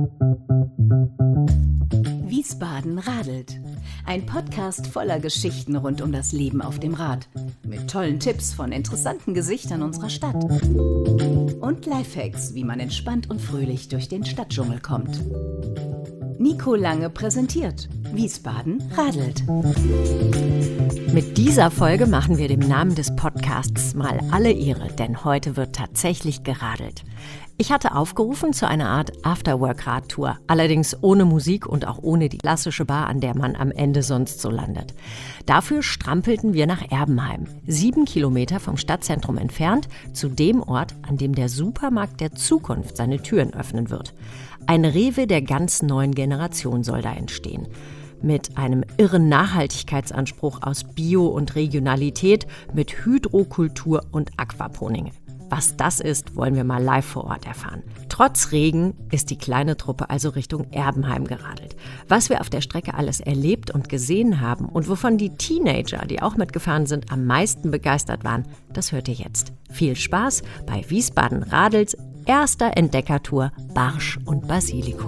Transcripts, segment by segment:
Wiesbaden radelt. Ein Podcast voller Geschichten rund um das Leben auf dem Rad. Mit tollen Tipps von interessanten Gesichtern unserer Stadt. Und Lifehacks, wie man entspannt und fröhlich durch den Stadtdschungel kommt. Nico Lange präsentiert Wiesbaden radelt. Mit dieser Folge machen wir dem Namen des Podcasts mal alle Ehre, denn heute wird tatsächlich geradelt. Ich hatte aufgerufen zu einer Art Afterwork-Radtour, allerdings ohne Musik und auch ohne die klassische Bar, an der man am Ende sonst so landet. Dafür strampelten wir nach Erbenheim, 7 Kilometer vom Stadtzentrum entfernt, zu dem Ort, an dem der Supermarkt der Zukunft seine Türen öffnen wird. Ein Rewe der ganz neuen Generation soll da entstehen. Mit einem irren Nachhaltigkeitsanspruch aus Bio und Regionalität, mit Hydrokultur und Aquaponik. Was das ist, wollen wir mal live vor Ort erfahren. Trotz Regen ist die kleine Truppe also Richtung Erbenheim geradelt. Was wir auf der Strecke alles erlebt und gesehen haben und wovon die Teenager, die auch mitgefahren sind, am meisten begeistert waren, das hört ihr jetzt. Viel Spaß bei Wiesbaden Radels erster Entdeckertour Barsch und Basilikum.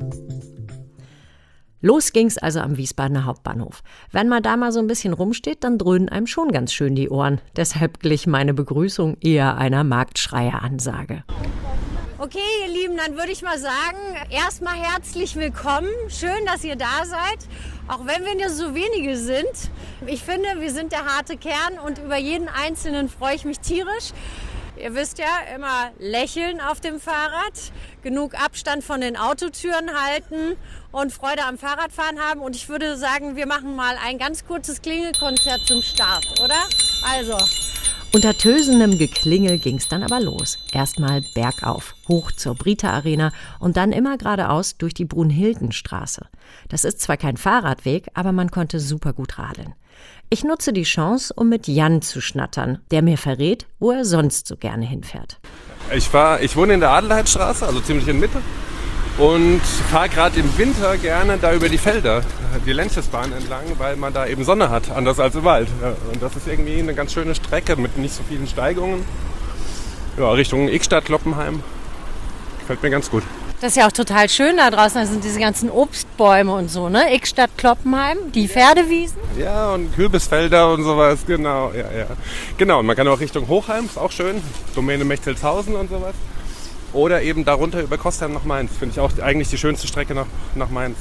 Los ging's also am Wiesbadener Hauptbahnhof. Wenn man da mal so ein bisschen rumsteht, dann dröhnen einem schon ganz schön die Ohren. Deshalb glich meine Begrüßung eher einer Marktschreieransage. Okay, ihr Lieben, dann würde ich mal sagen, erstmal herzlich willkommen. Schön, dass ihr da seid, auch wenn wir nur so wenige sind. Ich finde, wir sind der harte Kern und über jeden Einzelnen freue ich mich tierisch. Ihr wisst ja, immer lächeln auf dem Fahrrad, genug Abstand von den Autotüren halten und Freude am Fahrradfahren haben. Und ich würde sagen, wir machen mal ein ganz kurzes Klingelkonzert zum Start, oder? Also. Unter tösendem Geklingel ging's dann aber los. Erstmal bergauf, hoch zur Brita Arena und dann immer geradeaus durch die Brunhildenstraße. Das ist zwar kein Fahrradweg, aber man konnte super gut radeln. Ich nutze die Chance, um mit Jan zu schnattern, der mir verrät, wo er sonst so gerne hinfährt. Ich wohne in der Adelheidstraße, also ziemlich in Mitte, und fahre gerade im Winter gerne da über die Felder, die Lenchesbahn entlang, weil man da eben Sonne hat, anders als im Wald. Und das ist irgendwie eine ganz schöne Strecke mit nicht so vielen Steigungen. Ja, Richtung Ickstadt, Kloppenheim. Gefällt mir ganz gut. Das ist ja auch total schön da draußen, da sind diese ganzen Obstbäume und so, ne? Ickstadt, Kloppenheim, die Pferdewiesen. Ja, und Kürbisfelder und sowas, genau, ja. Genau, und man kann auch Richtung Hochheim, ist auch schön, Domäne Mechtelshausen und sowas. Oder eben darunter über Kostheim nach Mainz, finde ich auch eigentlich die schönste Strecke nach Mainz.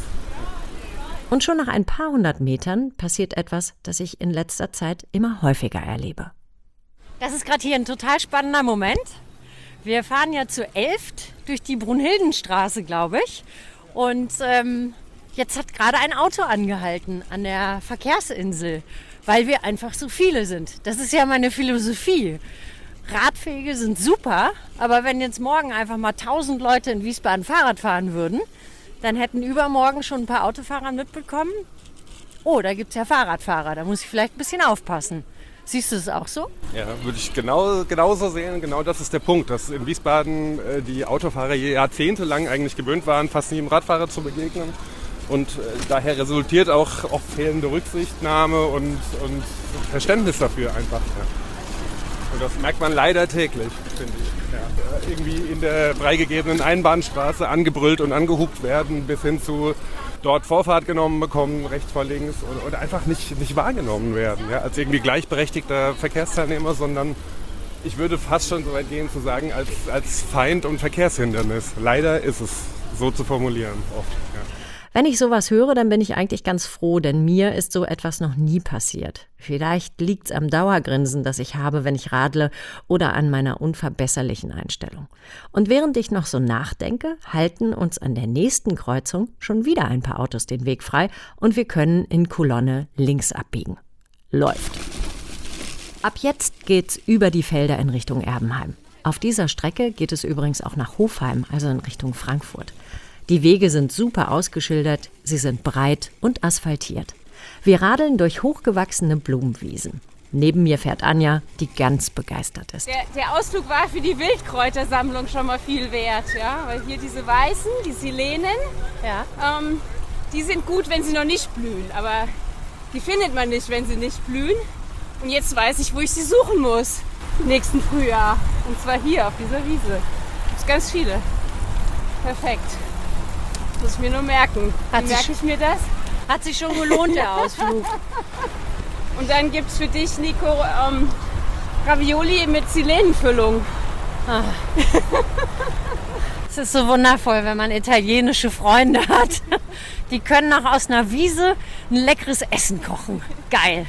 Und schon nach ein paar hundert Metern passiert etwas, das ich in letzter Zeit immer häufiger erlebe. Das ist gerade hier ein total spannender Moment. Wir fahren ja zu 11 durch die Brunhildenstraße, glaube ich. Und jetzt hat gerade ein Auto angehalten an der Verkehrsinsel, weil wir einfach so viele sind. Das ist ja meine Philosophie. Radwege sind super, aber wenn jetzt morgen einfach mal 1000 Leute in Wiesbaden Fahrrad fahren würden, dann hätten übermorgen schon ein paar Autofahrer mitbekommen, oh, da gibt es ja Fahrradfahrer, da muss ich vielleicht ein bisschen aufpassen. Siehst du es auch so? Ja, würde ich genauso sehen. Genau das ist der Punkt, dass in Wiesbaden die Autofahrer jahrzehntelang eigentlich gewöhnt waren, fast nie einem Radfahrer zu begegnen. Und daher resultiert auch oft fehlende Rücksichtnahme und Verständnis dafür einfach. Ja. Und das merkt man leider täglich, finde ich. Ja, irgendwie in der freigegebenen Einbahnstraße angebrüllt und angehupt werden, bis hin zu dort Vorfahrt genommen bekommen, rechts vor links, oder einfach nicht wahrgenommen werden, ja, als irgendwie gleichberechtigter Verkehrsteilnehmer, sondern ich würde fast schon so weit gehen zu sagen, als Feind und Verkehrshindernis. Leider ist es so zu formulieren oft. Ja. Wenn ich sowas höre, dann bin ich eigentlich ganz froh, denn mir ist so etwas noch nie passiert. Vielleicht liegt's am Dauergrinsen, das ich habe, wenn ich radle, oder an meiner unverbesserlichen Einstellung. Und während ich noch so nachdenke, halten uns an der nächsten Kreuzung schon wieder ein paar Autos den Weg frei und wir können in Kolonne links abbiegen. Läuft. Ab jetzt geht's über die Felder in Richtung Erbenheim. Auf dieser Strecke geht es übrigens auch nach Hofheim, also in Richtung Frankfurt. Die Wege sind super ausgeschildert, sie sind breit und asphaltiert. Wir radeln durch hochgewachsene Blumenwiesen. Neben mir fährt Anja, die ganz begeistert ist. Der Ausflug war für die Wildkräutersammlung schon mal viel wert, ja? Weil hier diese weißen, die Silenen, ja, die sind gut, wenn sie noch nicht blühen. Aber die findet man nicht, wenn sie nicht blühen. Und jetzt weiß ich, wo ich sie suchen muss im nächsten Frühjahr. Und zwar hier auf dieser Wiese. Gibt es ganz viele. Perfekt. Muss ich mir nur merken. Wie merke ich mir das? Hat sich schon gelohnt, der Ausflug. Und dann gibt es für dich, Nico, Ravioli mit Silenenfüllung. Es ist so wundervoll, wenn man italienische Freunde hat. Die können auch aus einer Wiese ein leckeres Essen kochen. Geil.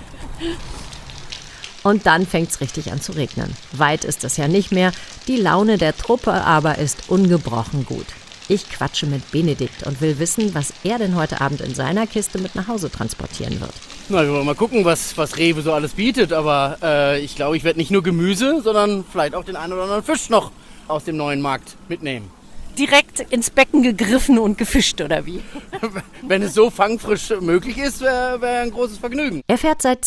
Und dann fängt's richtig an zu regnen. Weit ist es ja nicht mehr. Die Laune der Truppe aber ist ungebrochen gut. Ich quatsche mit Benedikt und will wissen, was er denn heute Abend in seiner Kiste mit nach Hause transportieren wird. Na, wir wollen mal gucken, was Rewe so alles bietet. Aber ich glaube, ich werde nicht nur Gemüse, sondern vielleicht auch den einen oder anderen Fisch noch aus dem neuen Markt mitnehmen. Direkt ins Becken gegriffen und gefischt, oder wie? Wenn es so fangfrisch möglich ist, wäre ein großes Vergnügen. Er fährt seit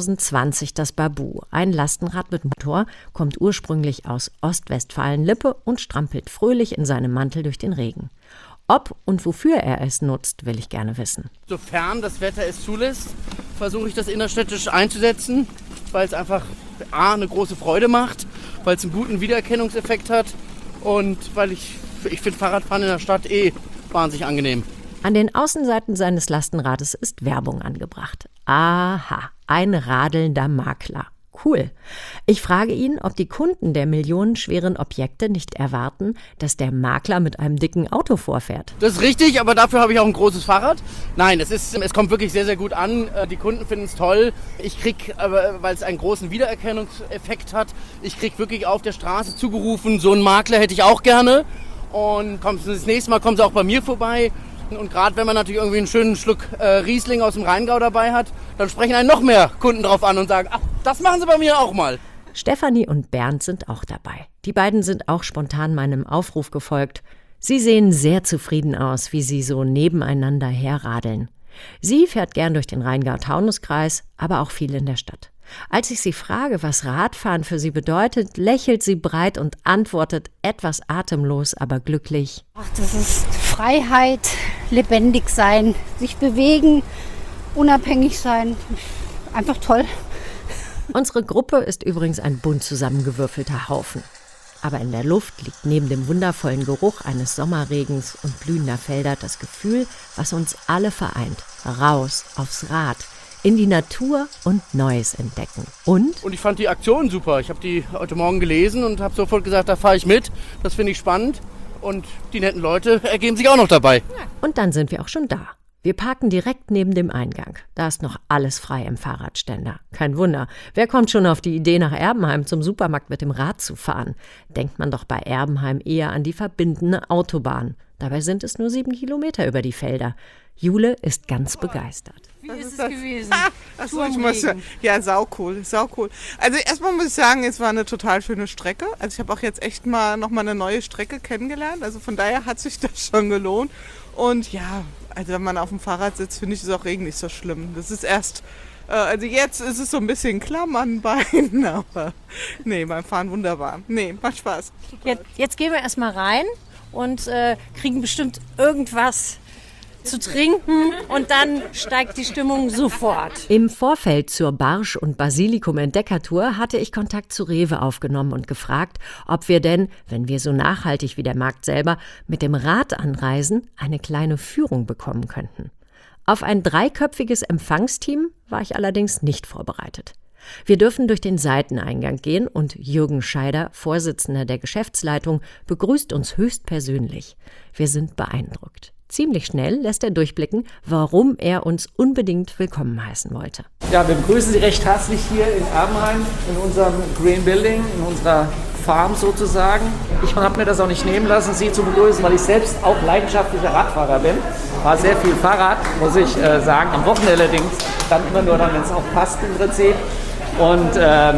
2020 das Babu, ein Lastenrad mit Motor, kommt ursprünglich aus Ostwestfalen-Lippe und strampelt fröhlich in seinem Mantel durch den Regen. Ob und wofür er es nutzt, will ich gerne wissen. Sofern das Wetter es zulässt, versuche ich das innerstädtisch einzusetzen, weil es einfach eine große Freude macht, weil es einen guten Wiedererkennungseffekt hat und weil ich finde Fahrradfahren in der Stadt wahnsinnig angenehm. An den Außenseiten seines Lastenrades ist Werbung angebracht. Aha, ein radelnder Makler. Cool. Ich frage ihn, ob die Kunden der millionenschweren Objekte nicht erwarten, dass der Makler mit einem dicken Auto vorfährt. Das ist richtig, aber dafür habe ich auch ein großes Fahrrad. Nein, es kommt wirklich sehr, sehr gut an. Die Kunden finden es toll. Ich kriege, weil es einen großen Wiedererkennungseffekt hat, ich kriege wirklich auf der Straße zugerufen, so einen Makler hätte ich auch gerne. Und das nächste Mal kommen sie auch bei mir vorbei. Und gerade wenn man natürlich irgendwie einen schönen Schluck Riesling aus dem Rheingau dabei hat, dann sprechen einen noch mehr Kunden drauf an und sagen, ach, das machen sie bei mir auch mal. Stefanie und Bernd sind auch dabei. Die beiden sind auch spontan meinem Aufruf gefolgt. Sie sehen sehr zufrieden aus, wie sie so nebeneinander herradeln. Sie fährt gern durch den Rheingau-Taunus-Kreis, aber auch viel in der Stadt. Als ich sie frage, was Radfahren für sie bedeutet, lächelt sie breit und antwortet etwas atemlos, aber glücklich. Ach, das ist Freiheit, lebendig sein, sich bewegen, unabhängig sein. Einfach toll. Unsere Gruppe ist übrigens ein bunt zusammengewürfelter Haufen. Aber in der Luft liegt neben dem wundervollen Geruch eines Sommerregens und blühender Felder das Gefühl, was uns alle vereint. Raus, aufs Rad, in die Natur und Neues entdecken. Und ich fand die Aktion super. Ich habe die heute Morgen gelesen und habe sofort gesagt, da fahre ich mit. Das finde ich spannend. Und die netten Leute ergeben sich auch noch dabei. Und dann sind wir auch schon da. Wir parken direkt neben dem Eingang. Da ist noch alles frei im Fahrradständer. Kein Wunder. Wer kommt schon auf die Idee, nach Erbenheim zum Supermarkt mit dem Rad zu fahren? Denkt man doch bei Erbenheim eher an die verbindende Autobahn. Dabei sind es nur 7 Kilometer über die Felder. Jule ist ganz begeistert. Wie ist es gewesen? Achso, ich muss ja, saucool. Also erstmal muss ich sagen, es war eine total schöne Strecke. Also ich habe auch jetzt echt noch mal eine neue Strecke kennengelernt. Also von daher hat sich das schon gelohnt. Und ja, also wenn man auf dem Fahrrad sitzt, finde ich es auch Regen nicht so schlimm. Das ist erst, also jetzt ist es so ein bisschen klamm an den Beinen, aber nee, beim Fahren wunderbar. Nee, macht Spaß. Jetzt gehen wir erstmal rein und kriegen bestimmt irgendwas zu trinken und dann steigt die Stimmung sofort. Im Vorfeld zur Barsch- und Basilikum-Entdeckertour hatte ich Kontakt zu Rewe aufgenommen und gefragt, ob wir denn, wenn wir so nachhaltig wie der Markt selber mit dem Rad anreisen, eine kleine Führung bekommen könnten. Auf ein 3-köpfiges Empfangsteam war ich allerdings nicht vorbereitet. Wir dürfen durch den Seiteneingang gehen und Jürgen Scheider, Vorsitzender der Geschäftsleitung, begrüßt uns höchstpersönlich. Wir sind beeindruckt. Ziemlich schnell lässt er durchblicken, warum er uns unbedingt willkommen heißen wollte. Ja, wir begrüßen Sie recht herzlich hier in Erbenheim, in unserem Green Building, in unserer Farm sozusagen. Ich habe mir das auch nicht nehmen lassen, Sie zu begrüßen, weil ich selbst auch leidenschaftlicher Radfahrer bin. War sehr viel Fahrrad, muss ich sagen, am Wochenende allerdings, dann immer nur dann, wenn es auch passt im Prinzip. Und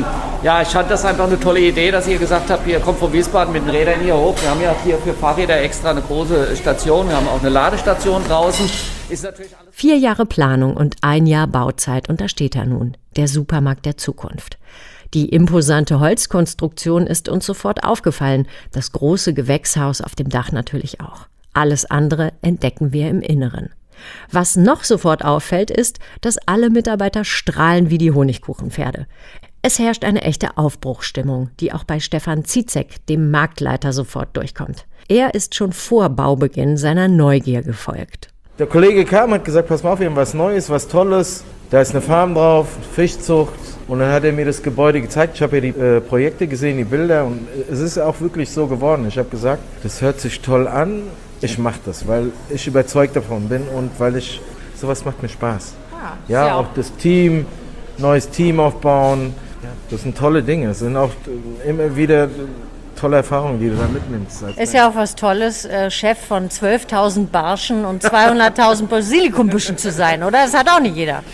ich fand das einfach eine tolle Idee, dass ihr gesagt habt, ihr kommt von Wiesbaden mit den Rädern hier hoch. Wir haben ja hier für Fahrräder extra eine große Station. Wir haben auch eine Ladestation draußen. Ist natürlich alles 4 Jahre Planung und 1 Jahr Bauzeit und da steht er nun, der Supermarkt der Zukunft. Die imposante Holzkonstruktion ist uns sofort aufgefallen, das große Gewächshaus auf dem Dach natürlich auch. Alles andere entdecken wir im Inneren. Was noch sofort auffällt, ist, dass alle Mitarbeiter strahlen wie die Honigkuchenpferde. Es herrscht eine echte Aufbruchsstimmung, die auch bei Stefan Zizek, dem Marktleiter, sofort durchkommt. Er ist schon vor Baubeginn seiner Neugier gefolgt. Der Kollege kam und hat gesagt, pass mal auf, wir haben was Neues, was Tolles. Da ist eine Farm drauf, Fischzucht. Und dann hat er mir das Gebäude gezeigt. Ich habe ja die Projekte gesehen, die Bilder. Und es ist auch wirklich so geworden. Ich habe gesagt, das hört sich toll an. Ich mache das, weil ich überzeugt davon bin und weil sowas macht mir Spaß. Ja, auch das Team, neues Team aufbauen. Ja, das sind tolle Dinge. Es sind auch immer wieder tolle Erfahrungen, die du da mitnimmst. Ist ja auch was Tolles, Chef von 12.000 Barschen und 200.000 Basilikumbüschen zu sein, oder? Das hat auch nicht jeder.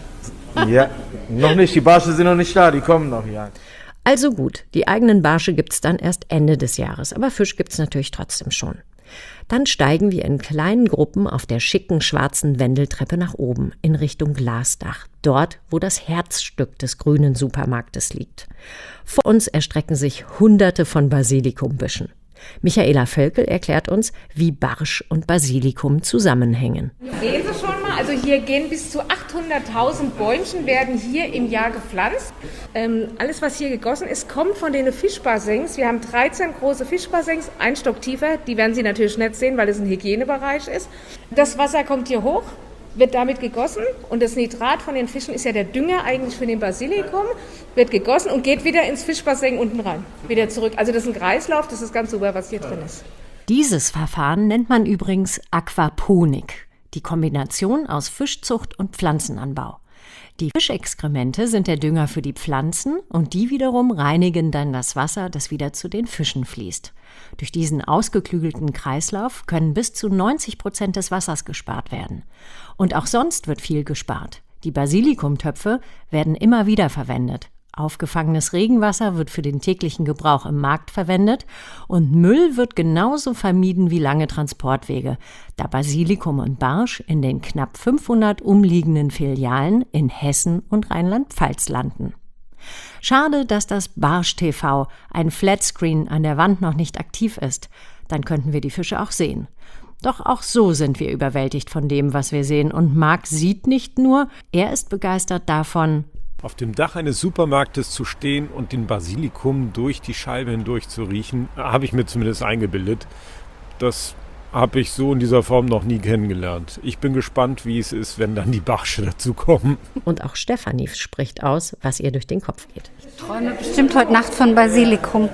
Ja, noch nicht. Die Barsche sind noch nicht da, die kommen noch, ja. Also gut, die eigenen Barsche gibt's dann erst Ende des Jahres, aber Fisch gibt's natürlich trotzdem schon. Dann steigen wir in kleinen Gruppen auf der schicken schwarzen Wendeltreppe nach oben in Richtung Glasdach, dort, wo das Herzstück des grünen Supermarktes liegt. Vor uns erstrecken sich Hunderte von Basilikumbüschen. Michaela Völkel erklärt uns, wie Barsch und Basilikum zusammenhängen. Sehen Sie schon mal, also hier gehen bis zu 800.000 Bäumchen, werden hier im Jahr gepflanzt. Alles, was hier gegossen ist, kommt von den Fischbassins. Wir haben 13 große Fischbassins, ein Stock tiefer. Die werden Sie natürlich nicht sehen, weil es ein Hygienebereich ist. Das Wasser kommt hier hoch, wird damit gegossen und das Nitrat von den Fischen ist ja der Dünger eigentlich für den Basilikum, wird gegossen und geht wieder ins Fischbassin unten rein, wieder zurück. Also das ist ein Kreislauf, das ist ganz super, was hier drin ist. Dieses Verfahren nennt man übrigens Aquaponik, die Kombination aus Fischzucht und Pflanzenanbau. Die Fischexkremente sind der Dünger für die Pflanzen und die wiederum reinigen dann das Wasser, das wieder zu den Fischen fließt. Durch diesen ausgeklügelten Kreislauf können bis zu 90% des Wassers gespart werden. Und auch sonst wird viel gespart. Die Basilikumtöpfe werden immer wieder verwendet. Aufgefangenes Regenwasser wird für den täglichen Gebrauch im Markt verwendet und Müll wird genauso vermieden wie lange Transportwege, da Basilikum und Barsch in den knapp 500 umliegenden Filialen in Hessen und Rheinland-Pfalz landen. Schade, dass das Barsch-TV, ein Flatscreen an der Wand, noch nicht aktiv ist. Dann könnten wir die Fische auch sehen. Doch auch so sind wir überwältigt von dem, was wir sehen. Und Marc sieht nicht nur, er ist begeistert davon, auf dem Dach eines Supermarktes zu stehen und den Basilikum durch die Scheibe hindurch zu riechen, habe ich mir zumindest eingebildet. Das habe ich so in dieser Form noch nie kennengelernt. Ich bin gespannt, wie es ist, wenn dann die Barsche dazu kommen. Und auch Stefanie spricht aus, was ihr durch den Kopf geht. Ich träume bestimmt heute Nacht von Basilikum.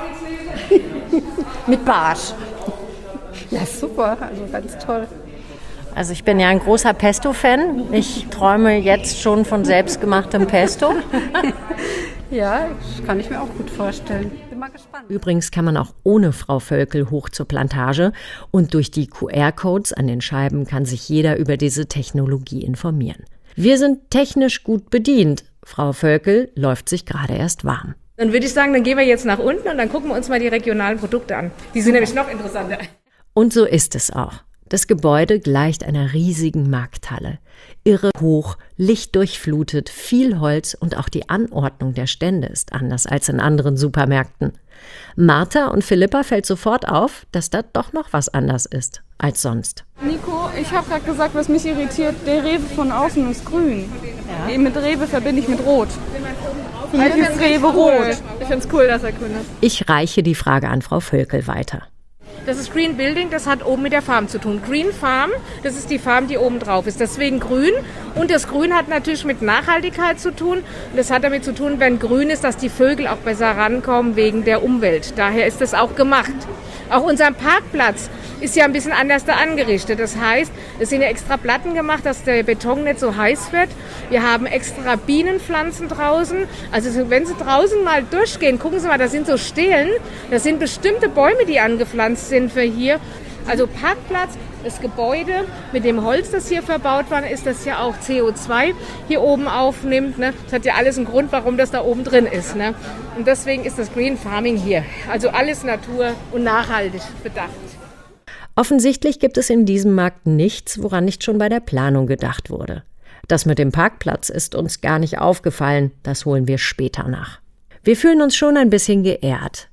Mit Barsch. Ja, super, also ganz toll. Also ich bin ja ein großer Pesto-Fan. Ich träume jetzt schon von selbstgemachtem Pesto. Ja, das kann ich mir auch gut vorstellen. Bin mal gespannt. Übrigens kann man auch ohne Frau Völkel hoch zur Plantage und durch die QR-Codes an den Scheiben kann sich jeder über diese Technologie informieren. Wir sind technisch gut bedient. Frau Völkel läuft sich gerade erst warm. Dann würde ich sagen, dann gehen wir jetzt nach unten und dann gucken wir uns mal die regionalen Produkte an. Die sind nämlich noch interessanter. Und so ist es auch. Das Gebäude gleicht einer riesigen Markthalle. Irre hoch, lichtdurchflutet, viel Holz und auch die Anordnung der Stände ist anders als in anderen Supermärkten. Martha und Philippa fällt sofort auf, dass da doch noch was anders ist als sonst. Nico, ich habe gerade gesagt, was mich irritiert, der Rewe von außen ist grün. Ja. Mit Rewe verbinde ich mit Rot. Für mich ist Rewe rot. Ich finde es cool, dass er grün ist. Ich reiche die Frage an Frau Völkel weiter. Das ist Green Building, das hat oben mit der Farm zu tun. Green Farm, das ist die Farm, die oben drauf ist. Deswegen grün. Und das Grün hat natürlich mit Nachhaltigkeit zu tun. Und das hat damit zu tun, wenn grün ist, dass die Vögel auch besser rankommen wegen der Umwelt. Daher ist das auch gemacht. Auch unser Parkplatz ist ja ein bisschen anders da angerichtet. Das heißt, es sind ja extra Platten gemacht, dass der Beton nicht so heiß wird. Wir haben extra Bienenpflanzen draußen. Also wenn Sie draußen mal durchgehen, gucken Sie mal, da sind so Stelen. Das sind bestimmte Bäume, die angepflanzt sind für hier. Also Parkplatz, das Gebäude mit dem Holz, das hier verbaut war, ist, das ja auch CO2 hier oben aufnimmt. Ne? Das hat ja alles einen Grund, warum das da oben drin ist. Ne? Und deswegen ist das Green Farming hier. Also alles Natur und nachhaltig bedacht. Offensichtlich gibt es in diesem Markt nichts, woran nicht schon bei der Planung gedacht wurde. Das mit dem Parkplatz ist uns gar nicht aufgefallen, das holen wir später nach. Wir fühlen uns schon ein bisschen geehrt.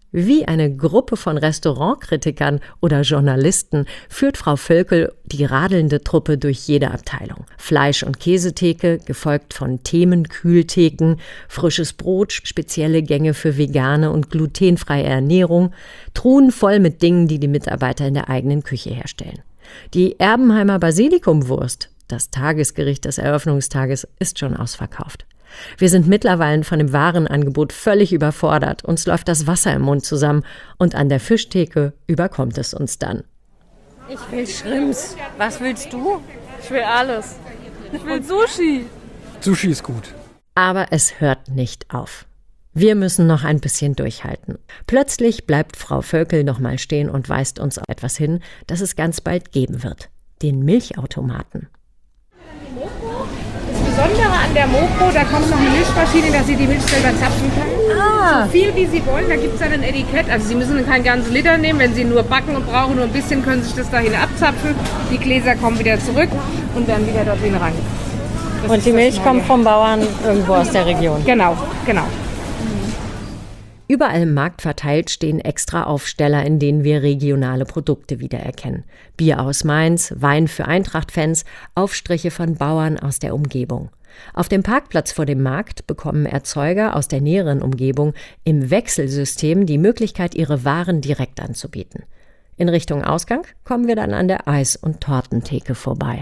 Wie eine Gruppe von Restaurantkritikern oder Journalisten führt Frau Völkel die radelnde Truppe durch jede Abteilung. Fleisch- und Käsetheke, gefolgt von Themenkühltheken, frisches Brot, spezielle Gänge für vegane und glutenfreie Ernährung, Truhen voll mit Dingen, die die Mitarbeiter in der eigenen Küche herstellen. Die Erbenheimer Basilikumwurst, das Tagesgericht des Eröffnungstages, ist schon ausverkauft. Wir sind mittlerweile von dem Warenangebot völlig überfordert. Uns läuft das Wasser im Mund zusammen und an der Fischtheke überkommt es uns dann. Ich will Shrimps. Was willst du? Ich will alles. Ich will Sushi. Sushi ist gut. Aber es hört nicht auf. Wir müssen noch ein bisschen durchhalten. Plötzlich bleibt Frau Völkel noch mal stehen und weist uns auf etwas hin, das es ganz bald geben wird. Den Milchautomaten. Das Besondere an der Moko, da kommt noch eine Milchmaschine, dass Sie die Milch selber zapfen können. So viel wie Sie wollen, da gibt es dann ein Etikett. Also Sie müssen keinen ganzen Liter nehmen, wenn Sie nur backen und brauchen nur ein bisschen, können Sie sich das dahin abzapfen. Die Gläser kommen wieder zurück und werden wieder dorthin rein. Und die Milch kommt vom Bauern irgendwo aus der Region? Genau. Überall im Markt verteilt stehen extra Aufsteller, in denen wir regionale Produkte wiedererkennen. Bier aus Mainz, Wein für Eintracht-Fans, Aufstriche von Bauern aus der Umgebung. Auf dem Parkplatz vor dem Markt bekommen Erzeuger aus der näheren Umgebung im Wechselsystem die Möglichkeit, ihre Waren direkt anzubieten. In Richtung Ausgang kommen wir dann an der Eis- und Tortentheke vorbei.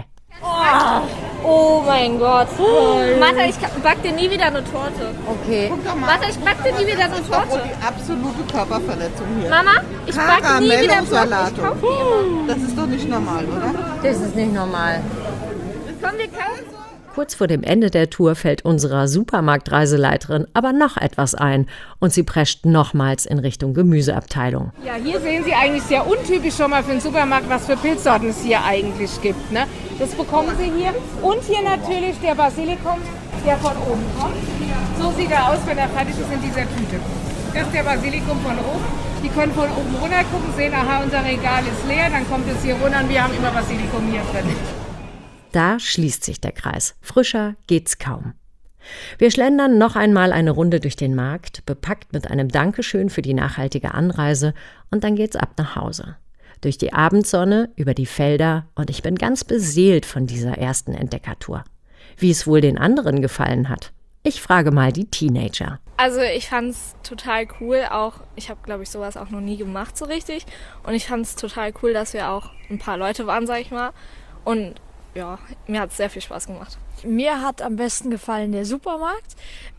Oh mein Gott. Martha, ich back dir nie wieder eine Torte. Okay. Martha, ich back dir nie wieder eine Torte. Die absolute Körperverletzung hier. Mama, ich back nie wieder eine Torte. Ich kauf die immer. Das ist doch nicht normal, oder? Das ist nicht normal. Komm, wir kaufen. Kurz vor dem Ende der Tour fällt unserer Supermarktreiseleiterin aber noch etwas ein und sie prescht nochmals in Richtung Gemüseabteilung. Ja, hier sehen Sie eigentlich sehr untypisch schon mal für den Supermarkt, was für Pilzsorten es hier eigentlich gibt. Ne? Das bekommen Sie hier. Und hier natürlich der Basilikum, der von oben kommt. So sieht er aus, wenn er fertig ist in dieser Tüte. Das ist der Basilikum von oben. Die können von oben runter gucken, sehen, aha, unser Regal ist leer, dann kommt es hier runter und wir haben immer Basilikum hier drin. Da schließt sich der Kreis. Frischer geht's kaum. Wir schlendern noch einmal eine Runde durch den Markt, bepackt mit einem Dankeschön für die nachhaltige Anreise, und dann geht's ab nach Hause. Durch die Abendsonne, über die Felder, und ich bin ganz beseelt von dieser ersten Entdeckertour. Wie es wohl den anderen gefallen hat? Ich frage mal die Teenager. Also ich fand's total cool, auch ich habe, glaube ich, sowas auch noch nie gemacht so richtig. Und ich fand's total cool, dass wir auch ein paar Leute waren, sag ich mal. Und ja, mir hat es sehr viel Spaß gemacht. Mir hat am besten gefallen der Supermarkt,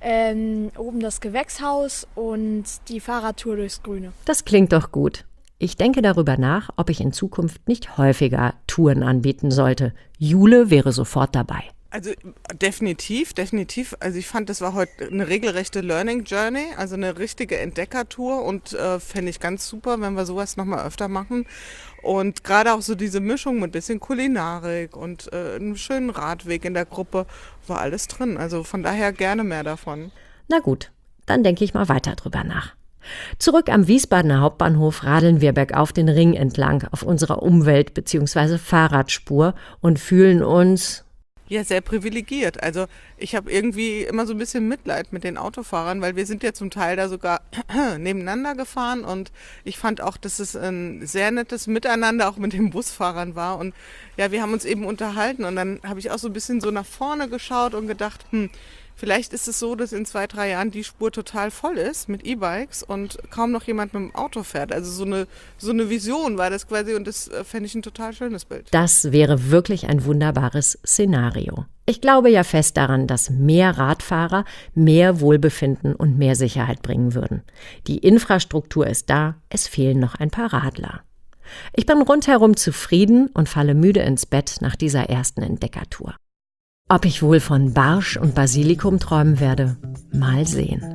oben das Gewächshaus und die Fahrradtour durchs Grüne. Das klingt doch gut. Ich denke darüber nach, ob ich in Zukunft nicht häufiger Touren anbieten sollte. Jule wäre sofort dabei. Also definitiv. Also ich fand, das war heute eine regelrechte Learning Journey, also eine richtige Entdeckertour, und fände ich ganz super, wenn wir sowas nochmal öfter machen. Und gerade auch so diese Mischung mit bisschen Kulinarik und einem schönen Radweg in der Gruppe, war alles drin. Also von daher gerne mehr davon. Na gut, dann denke ich mal weiter drüber nach. Zurück am Wiesbadener Hauptbahnhof radeln wir bergauf den Ring entlang auf unserer Umwelt- bzw. Fahrradspur und fühlen uns... Ja, sehr privilegiert. Also ich habe irgendwie immer so ein bisschen Mitleid mit den Autofahrern, weil wir sind ja zum Teil da sogar nebeneinander gefahren, und ich fand auch, dass es ein sehr nettes Miteinander auch mit den Busfahrern war, und ja, wir haben uns eben unterhalten, und dann habe ich auch so ein bisschen so nach vorne geschaut und gedacht, vielleicht ist es so, dass in 2-3 Jahren die Spur total voll ist mit E-Bikes und kaum noch jemand mit dem Auto fährt. Also so eine Vision war das quasi, und das fände ich ein total schönes Bild. Das wäre wirklich ein wunderbares Szenario. Ich glaube ja fest daran, dass mehr Radfahrer mehr Wohlbefinden und mehr Sicherheit bringen würden. Die Infrastruktur ist da, es fehlen noch ein paar Radler. Ich bin rundherum zufrieden und falle müde ins Bett nach dieser ersten Entdeckertour. Ob ich wohl von Barsch und Basilikum träumen werde? Mal sehen.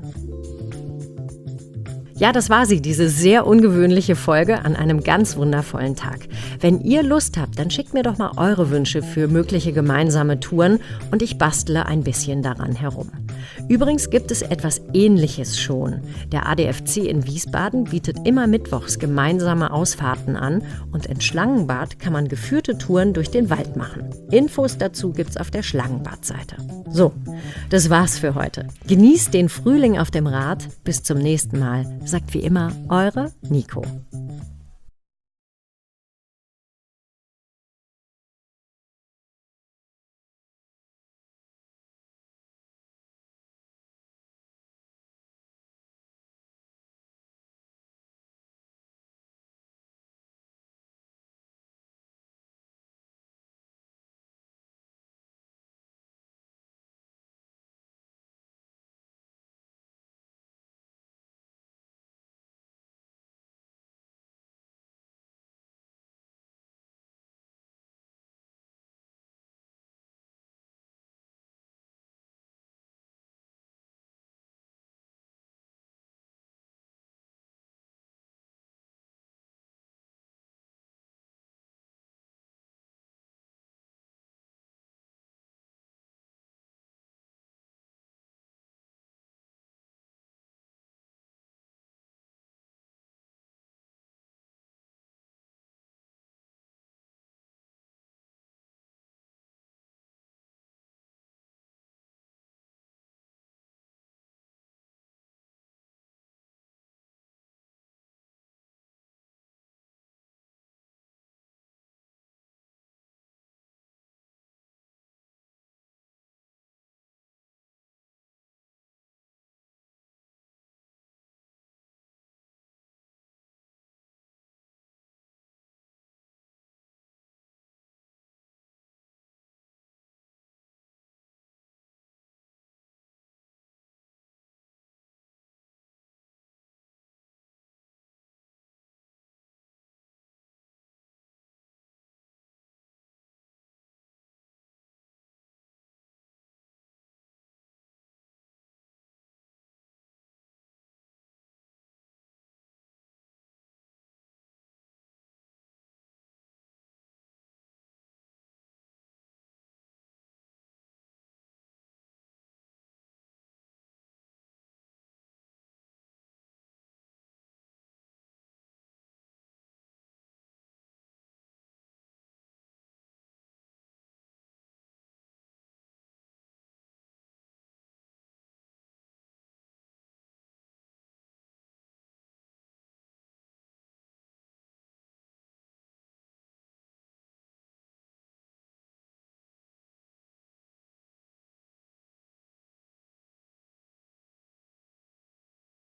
Ja, das war sie, diese sehr ungewöhnliche Folge an einem ganz wundervollen Tag. Wenn ihr Lust habt, dann schickt mir doch mal eure Wünsche für mögliche gemeinsame Touren und ich bastle ein bisschen daran herum. Übrigens gibt es etwas Ähnliches schon. Der ADFC in Wiesbaden bietet immer mittwochs gemeinsame Ausfahrten an und in Schlangenbad kann man geführte Touren durch den Wald machen. Infos dazu gibt's auf der Schlangenbad-Seite. So, das war's für heute. Genießt den Frühling auf dem Rad. Bis zum nächsten Mal. Sagt wie immer, eure Nico.